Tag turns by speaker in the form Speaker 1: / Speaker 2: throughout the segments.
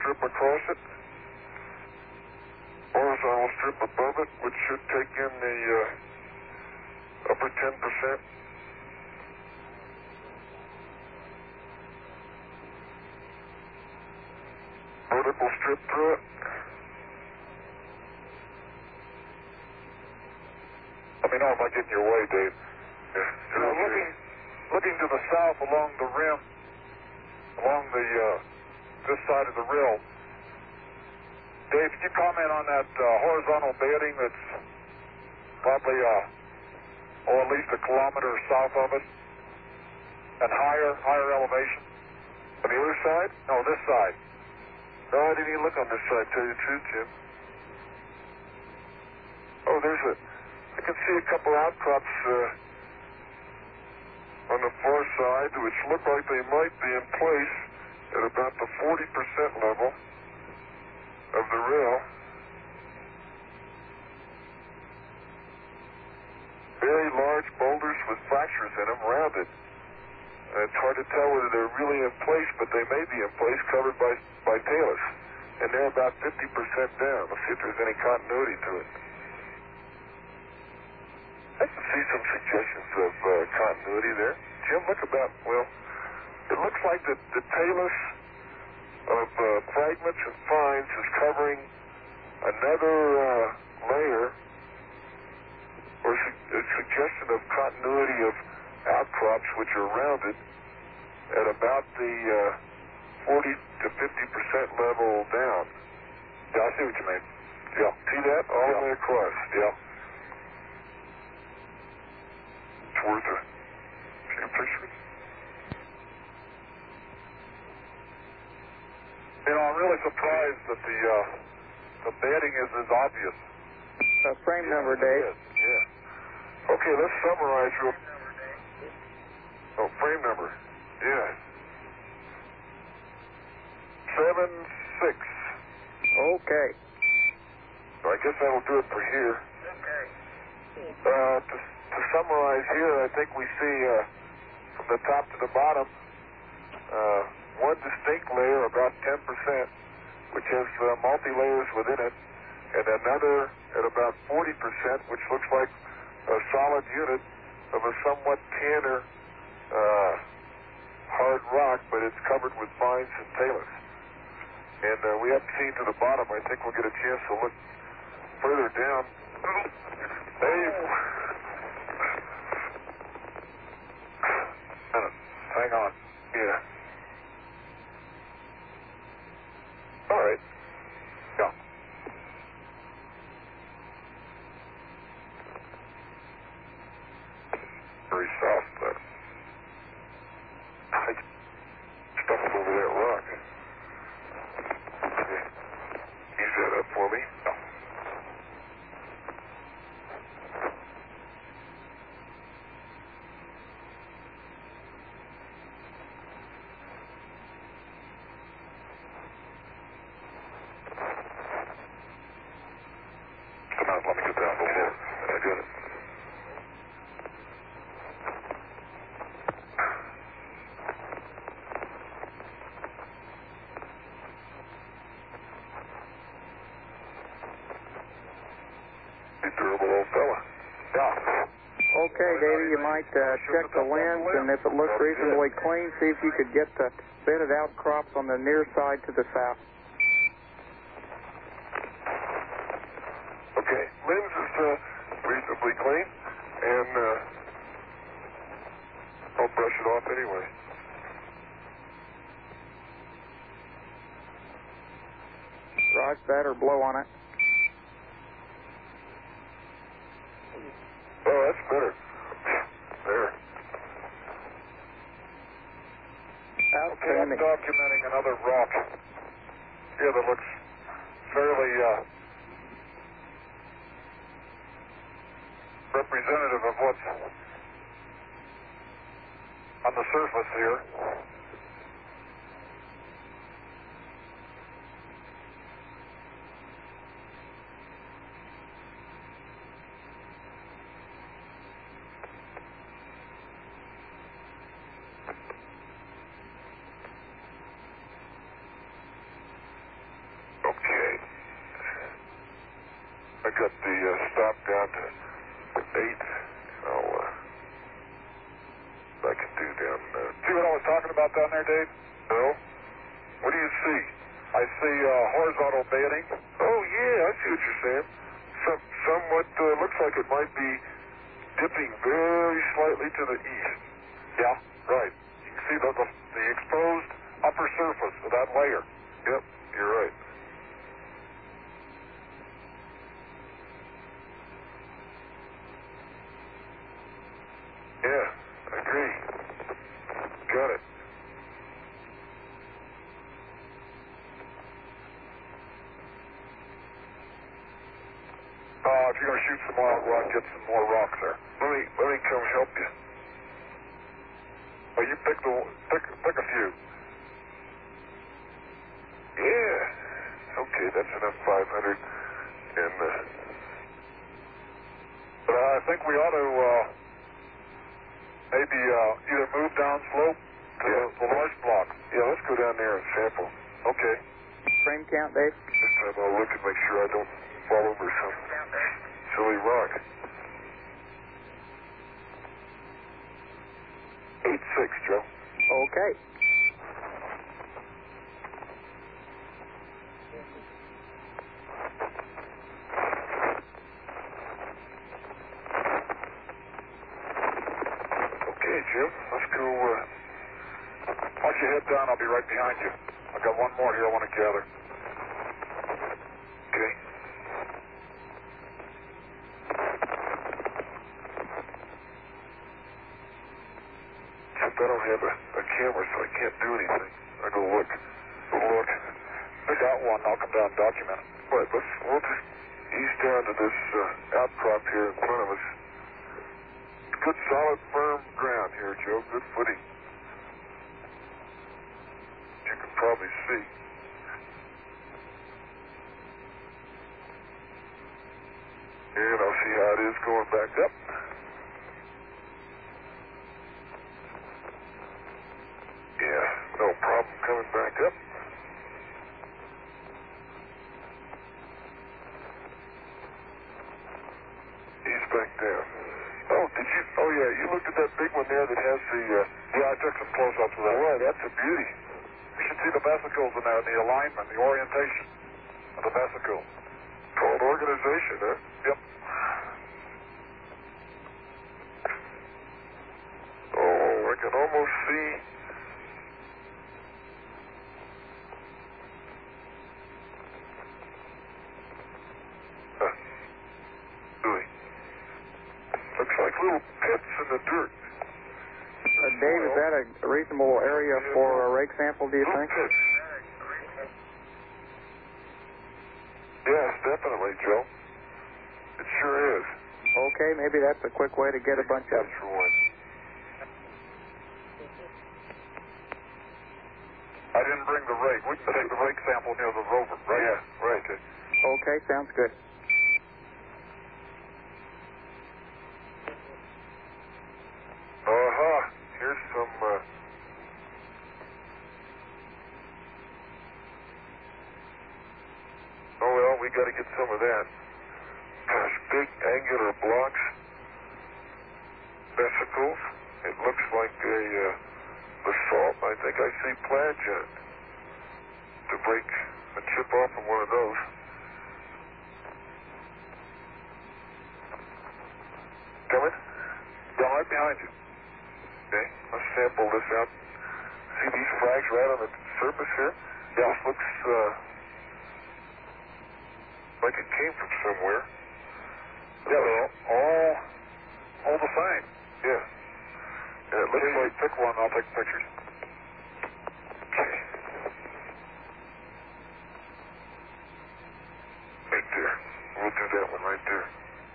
Speaker 1: strip across it, horizontal strip above it, which should take in the upper 10%. Vertical strip through it. Let me know if I get in your way, Dave. Looking to the south along the rim, along the this side of the rill. Dave, can you comment on that horizontal bedding that's probably at least a kilometer south of it, and higher elevation? On the other side? No, this side. No, I didn't even look on this side, tell you the truth, Jim. Oh, I can see a couple outcrops on the far side, which look like they might be in place at about the 40% level of the rill. Very large boulders with fractures in them, rounded. It's hard to tell whether they're really in place, but they may be in place, covered by talus. And they're about 50% down. Let's see if there's any continuity to it. I can see some suggestions of continuity there. Jim, look about, it looks like the talus of fragments and fines is covering another layer, or a suggestion of continuity of outcrops which are rounded at about the 40 to 50% level down. Yeah, I see what you mean. Yeah. See that? All the way across. Yeah. It's worth a few pictures. I'm really surprised that the bedding is as obvious.
Speaker 2: Frame number, Dave.
Speaker 1: Yeah. Okay, let's summarize real. Oh, frame number. Yeah. 7-6.
Speaker 2: Okay.
Speaker 1: So I guess that'll do it for here.
Speaker 2: Okay.
Speaker 1: To summarize here, I think we see from the top to the bottom one distinct layer, about 10%, which has multi-layers within it, and another at about 40%, which looks like a solid unit of a somewhat tanner hard rock, but it's covered with fines and talus. And we haven't seen to the bottom. I think we'll get a chance to look further down. Dave, hang on. Yeah. All right. Yeah. Very soft, but I stumbled over that rock. Okay. Ease that up for me. Let me get down below. I got it. Durable old fella. Yeah.
Speaker 2: Okay, Davey, you might check the lens, and if it looks reasonably clean, see if you could get the bedded outcrops on the near side to the south.
Speaker 1: Okay, lens is reasonably clean, and I'll brush it off anyway.
Speaker 2: Rise that or blow on it.
Speaker 1: Oh, that's better. There. Okay, I'm documenting another rock. Yeah, that looks fairly representative of what's on the surface here. got the stop down to 8. I can do down there.
Speaker 3: See what I was talking about down there, Dave?
Speaker 1: No? What do you see?
Speaker 3: I see horizontal bedding.
Speaker 1: Oh, yeah, I see what you're saying. Somewhat looks like it might be dipping very slightly to the east.
Speaker 3: Yeah, right. You can see the exposed upper surface of that layer.
Speaker 1: Yep, you're right. Yeah, I agree. Got it.
Speaker 3: If you're going to shoot some more, I'll get some more rocks there.
Speaker 1: Let me come help you.
Speaker 3: Well, you pick a few.
Speaker 1: Yeah. Okay, that's enough 500. And
Speaker 3: but I think we ought to maybe either move down slope to the large block.
Speaker 1: yeah, let's go down there and sample.
Speaker 3: Okay.
Speaker 2: Frame count, Dave?
Speaker 1: This time I'll look and make sure I don't fall over some silly rock. 8-6, Joe.
Speaker 2: Okay.
Speaker 1: Okay, Jim, let's go.
Speaker 3: Why don't you head down? I'll be right behind you. I got one more here I want to gather.
Speaker 1: Okay. Except I don't have a camera, so I can't do anything. I go look.
Speaker 3: I got one. I'll come down and document it.
Speaker 1: But we'll just ease down to this outcrop here in front of us. Good, solid, firm ground here, Joe. Good footing. You can probably see. And I'll see how it is going back up. Yeah, no problem coming back up. Ease back down. Oh, did you? Oh, yeah, you looked at that big one there that has the...
Speaker 3: Yeah, I took some close-ups of that.
Speaker 1: Boy, that's a beauty.
Speaker 3: You should see the vesicles in there, the alignment, the orientation of the vesicle.
Speaker 1: Called organization, huh?
Speaker 3: Yep.
Speaker 1: Oh, I can almost see... Really. Looks like little pits in the dirt.
Speaker 2: Dave, is that a reasonable area for a rake sample, do you
Speaker 1: Little
Speaker 2: think?
Speaker 1: pits. Yes, definitely, Joe. It sure is.
Speaker 2: Okay, maybe that's a quick way to get a bunch of...
Speaker 1: That's for one.
Speaker 3: I didn't bring the rake. We can take the rake sample near the rover, right?
Speaker 1: Yeah, right.
Speaker 2: Okay, sounds good.
Speaker 1: Here's some, oh, well, we got to get some of that. Gosh, big angular blocks. Vesicles. It looks like a basalt. I think I see plagite. To break a chip off of one of those. Coming?
Speaker 3: Yeah, right behind you.
Speaker 1: Okay, let's sample this out. See these flags right on the surface here?
Speaker 3: Yeah.
Speaker 1: This looks like it came from somewhere.
Speaker 3: Yeah, they're all the same.
Speaker 1: Yeah. And it looks like...
Speaker 3: Pick one, I'll take pictures.
Speaker 1: Okay. Right there. We'll do that one right there.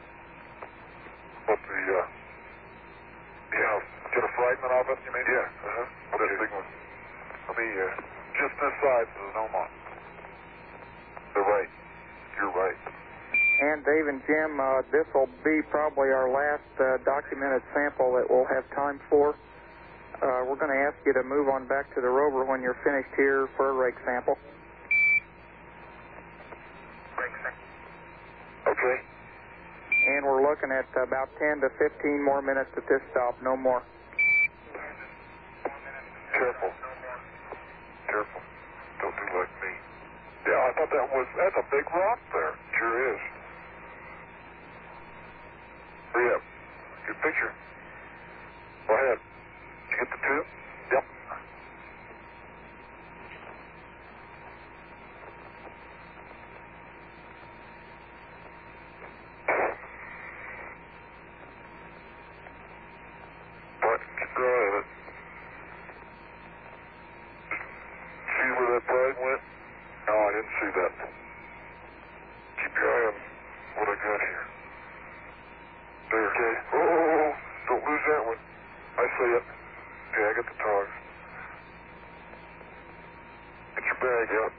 Speaker 3: What the,
Speaker 1: Yeah.
Speaker 3: get a fragment of it, you mean?
Speaker 1: Yeah,
Speaker 3: Okay.
Speaker 1: that big one. Let me,
Speaker 3: Just this side of the Noma.
Speaker 1: they're right. You're right.
Speaker 2: And Dave and Jim, this will be probably our last documented sample that we'll have time for. We're going to ask you to move on back to the rover when you're finished here for a rake sample.
Speaker 1: Okay.
Speaker 3: Okay.
Speaker 2: And we're looking at about 10 to 15 more minutes at this stop, no more.
Speaker 3: Careful. Careful. Don't do like me. Yeah, I thought that's a big rock there. Sure is. Hurry up. Good picture. Go ahead. Did you get the two? Yep. But keep going at it. See where that flag went? No, I didn't see that. Keep your eye on what I got here. There. Okay. Oh, don't lose that one. I see it. Okay, I got the tongs. Get your bag out.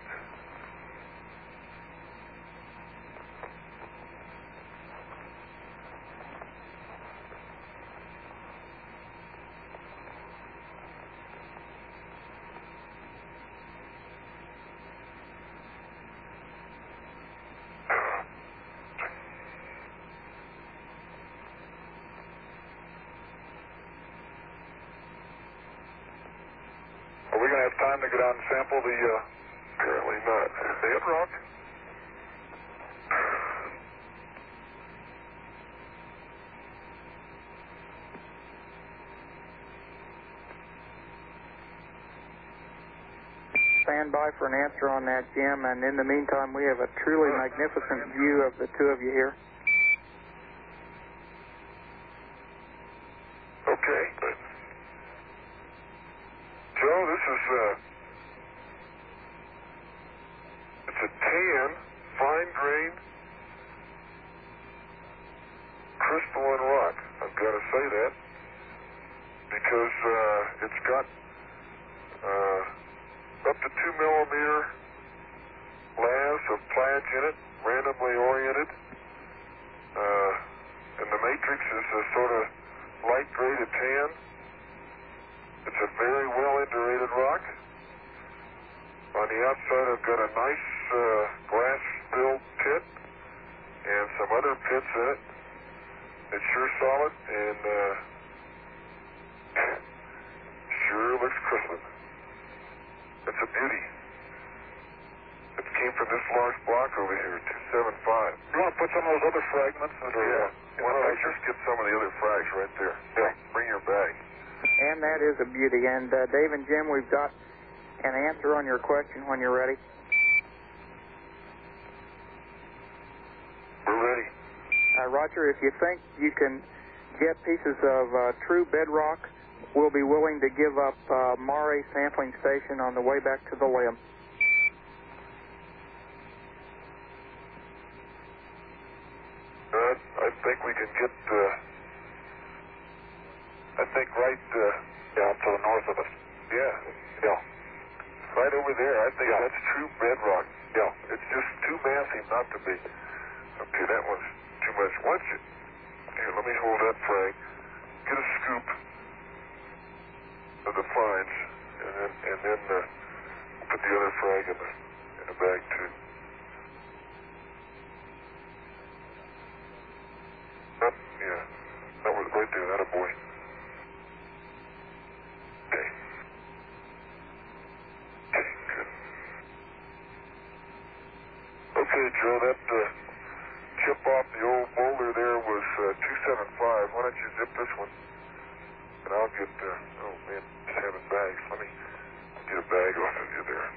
Speaker 3: Are we going to have time to get out and sample the, apparently not, bedrock?
Speaker 2: Stand by for an answer on that, Jim, and in the meantime, we have a truly magnificent view of the two of you here.
Speaker 3: Okay. Joe, this is, it's a tan, fine-grained, crystalline rock. I've got to say that because it's got up to 2 millimeter layers of plage in it, randomly oriented, and the matrix is a sort of light gray to tan. It's a very well indurated rock. On the outside, I've got a nice glass-filled pit and some other pits in it. It's sure solid and sure looks crystalline. It's a beauty. It came from this large block over here, 275. You want to put some of those other fragments that are... Yeah. Why don't I just get some of the other frags right there? Yeah. Bring your bag.
Speaker 2: And that is a beauty. And Dave and Jim, we've got an answer on your question when you're ready.
Speaker 3: We're ready.
Speaker 2: Roger, if you think you can get pieces of true bedrock, we'll be willing to give up Mare sampling station on the way back to the limb.
Speaker 3: I think we can get, I think right down to the north of us. Yeah. Yeah. Right over there. I think that's true bedrock. Yeah. It's just too massive not to be. Okay, that one's too much. Watch it. Here, let me hold that frag. Get a scoop of the fines, and then we'll put the other frag in the bag too. Yeah, that was right there. That a boy. Okay. Okay, good. Okay, Joe, that chip off the old boulder there was 275. Why don't you zip this one? And I'll get, oh man, just having bags. Let me get a bag off of you there.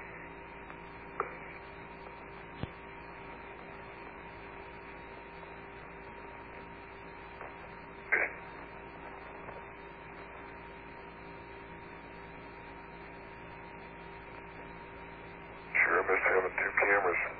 Speaker 3: Okay. Sure, I miss having two cameras.